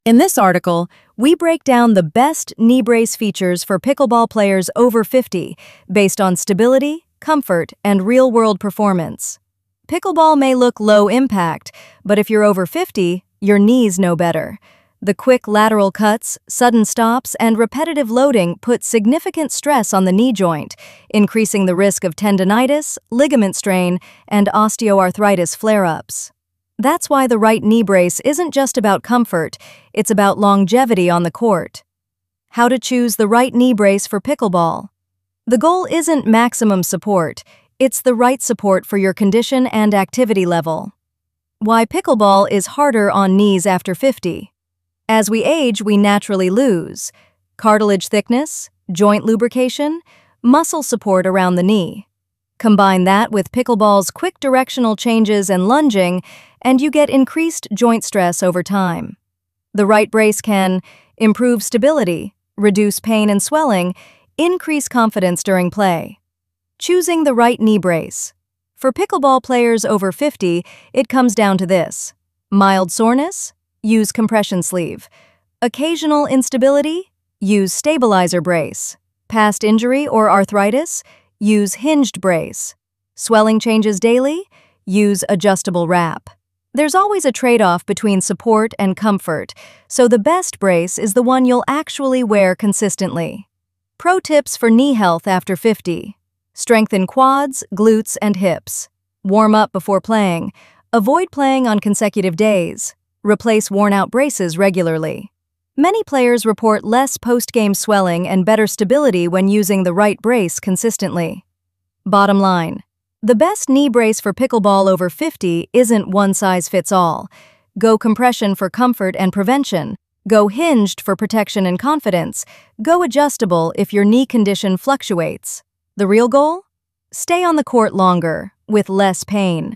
In this article, we break down the best knee brace features for pickleball players over 50 based on stability, comfort, and real-world performance. Pickleball may look low impact, but if you're over 50, your knees know better. The quick lateral cuts, sudden stops, and repetitive loading put significant stress on the knee joint, increasing the risk of tendinitis, ligament strain, and osteoarthritis flare-ups. That's why the right knee brace isn't just about comfort, it's about longevity on the court. How to choose the right knee brace for pickleball. The goal isn't maximum support, it's the right support for your condition and activity level. Why pickleball is harder on knees after 50. As we age, we naturally lose cartilage thickness, joint lubrication, muscle support around the knee. Combine that with pickleball's quick directional changes and lunging, and you get increased joint stress over time. The right brace can improve stability, reduce pain and swelling, increase confidence during play. Choosing the right knee brace. For pickleball players over 50, it comes down to this. Mild soreness? Use compression sleeve. Occasional instability? Use stabilizer brace. Past injury or arthritis? Use hinged brace. Swelling changes daily? Use adjustable wrap. There's always a trade-off between support and comfort, so the best brace is the one you'll actually wear consistently. Pro tips for knee health after 50. Strengthen quads, glutes, and hips. Warm up before playing. Avoid playing on consecutive days. Replace worn-out braces regularly. Many players report less post-game swelling and better stability when using the right brace consistently. Bottom line, the best knee brace for pickleball over 50 isn't one size fits all. Go compression for comfort and prevention. Go hinged for protection and confidence. Go adjustable if your knee condition fluctuates. The real goal? Stay on the court longer, with less pain.